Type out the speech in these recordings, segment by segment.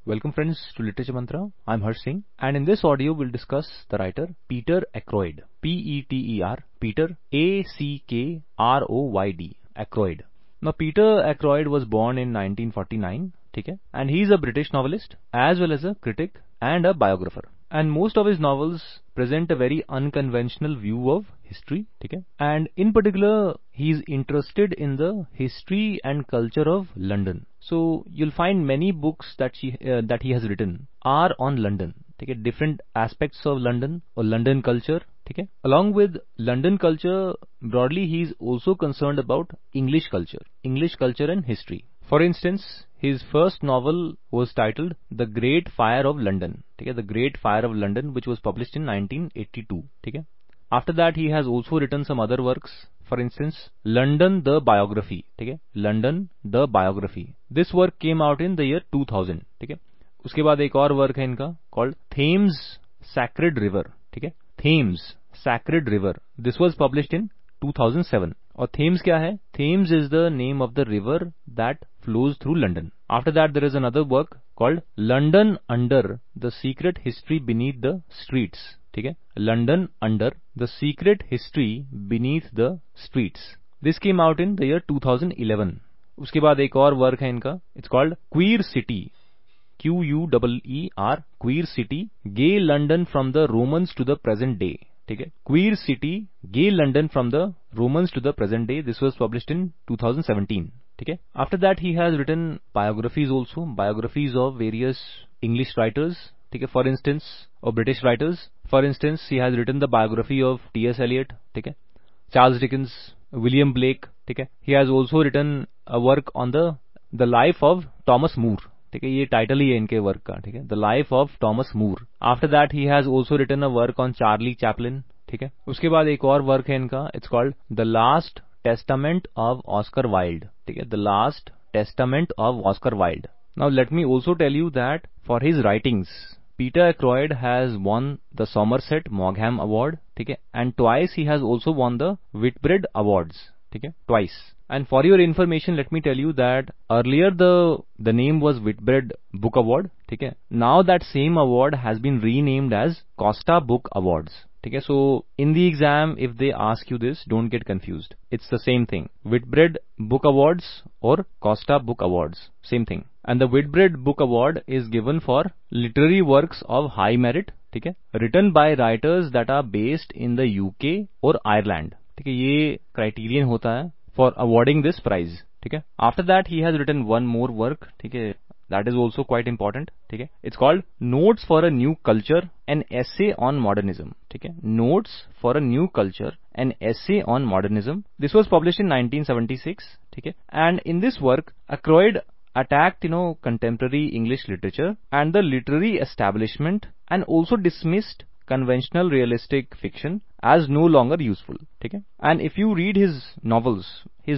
Welcome friends to Literature Mantra. I'm Harsh Singh, and in this audio we'll discuss the writer Peter Ackroyd. Peter, Peter Ackroyd. Ackroyd. Now Peter Ackroyd was born in 1949, okay? And he's a British novelist as well as a critic and a biographer. And most of his novels present a very unconventional view of history, okay? And in particular, he's interested in the history and culture of London. So you'll find many books that he has written are on London, okay? Different aspects of London or London culture, okay? Along with London culture, broadly he's also concerned about English culture and history. For instance, his first novel was titled The Great Fire of London, okay? The Great Fire of London, which was published in 1982, okay? After that, he has also written some other works. For instance, London the Biography, okay? London the Biography. This work came out in the year 2000, okay? उसके बाद एक और work है इनका called Thames Sacred River, ठीक है? Thames Sacred River. This was published in 2007. और Thames क्या है? Thames is the name of the river that flows through London. After that, there is another work called London Under: The Secret History Beneath the Streets. ठीक है? London Under: The Secret History Beneath the Streets. This came out in the year 2011. उसके बाद एक और work है इनका. It's called Queer City. Queer, Queer City, Gay London from the Romans to the Present Day. ठीक है? Queer City, Gay London from the Romans to the Present Day. This was published in 2017. ठीक है? After that, he has written biographies also, biographies of various English writers. ठीक है? For instance, or British writers. For instance, he has written the biography of T.S. Eliot. ठीक है? Charles Dickens, William Blake. ठीक है? He has also written a work on the life of Thomas More. ठीक है? ये title ही है इनके work का. ठीक है? The life of Thomas More. After that he has also written a work on Charlie Chaplin. ठीक है? उसके बाद एक और वर्क है इनका. It's called the last testament of Oscar Wilde. ठीक है? The last testament of Oscar Wilde. Now let me also tell you that for his writings Peter Ackroyd has won the Somerset Maugham Award, ठीक है? And twice he has also won the Whitbread Awards, ठीक है? Twice. And for your information, let me tell you that earlier the name was Whitbread Book Award, ठीक है? Now that same award has been renamed as Costa Book Awards, ठीक है? So in the exam, if they ask you this, don't get confused. It's the same thing. Whitbread Book Awards or Costa Book Awards, same thing. And the Whitbread Book Award is given for literary works of high merit, ठीक है? Written by writers that are based in the UK or Ireland, ठीक है? ये criterion होता है for awarding this prize, ठीक है? After that, he has written one more work, ठीक है? That is also quite important, ठीक है? It's called Notes for a New Culture, an Essay on Modernism, ठीक है? Notes for a New Culture, an Essay on Modernism. This was published in 1976, ठीक है? And in this work, Ackroyd attacked, contemporary English literature and the literary establishment, and also dismissed conventional realistic fiction as no longer useful. Okay? And if you read his novels,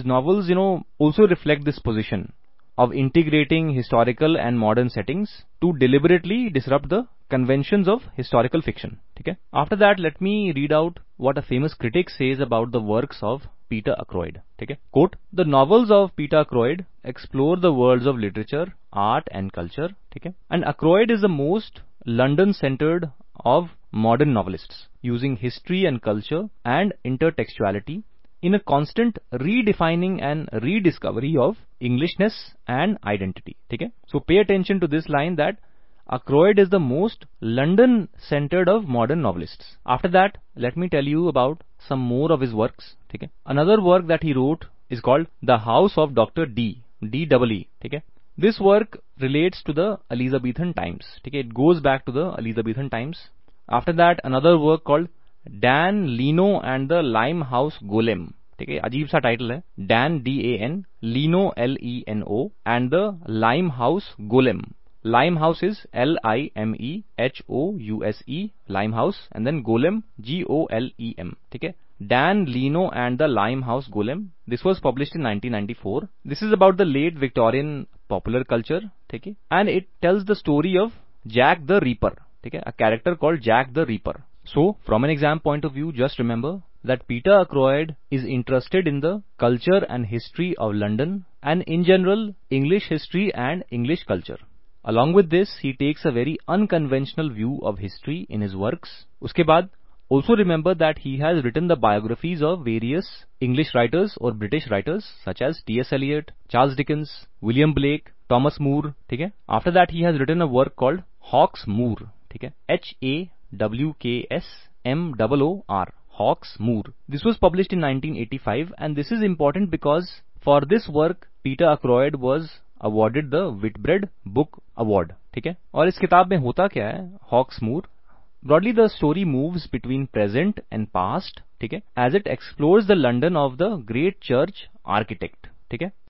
also reflect this position of integrating historical and modern settings to deliberately disrupt the conventions of historical fiction. Okay? After that, let me read out what a famous critic says about the works of Peter Ackroyd. Okay? Quote, the novels of Peter Ackroyd explore the worlds of literature, art and culture. Okay? And Ackroyd is the most London-centered of modern novelists, using history and culture and intertextuality in a constant redefining and rediscovery of Englishness and identity. Okay? So pay attention to this line that Ackroyd is the most London-centered of modern novelists. After that, let me tell you about some more of his works. Okay? Another work that he wrote is called The House of Dr. D. D-E-E. Okay? This work relates to the Elizabethan times. Okay? It goes back to the Elizabethan times. After that, another work called Dan Leno and the Limehouse Golem. ठीक है? अजीब सा title है. Dan D-A-N, Leno L-E-N-O, and the Limehouse Golem. Limehouse is L-I-M-E-H-O-U-S-E, Limehouse, and then Golem, G-O-L-E-M. ठीक है? Dan Leno and the Limehouse Golem. This was published in 1994. This is about the late Victorian popular culture. ठीक है? And it tells the story of Jack the Reaper. ठीक है? A character called Jack the Reaper. So, from an exam point of view, just remember that Peter Ackroyd is interested in the culture and history of London, and in general, English history and English culture. Along with this, he takes a very unconventional view of history in his works. उसके बाद also remember that he has written the biographies of various English writers or British writers such as T.S. Eliot, Charles Dickens, William Blake, Thomas More. ठीक है. After that, he has written a work called Hawks Moor. ठीक है. HAWKSMOOR. Hawks Moor. This was published in 1985, and this is important because for this work, Peter Ackroyd was awarded the Whitbread Book Award. ठीक है. और इस किताब में होता क्या है, Hawks Moor? Broadly, the story moves between present and past, ठीक है, as it explores the London of the great church architect, ठीक है.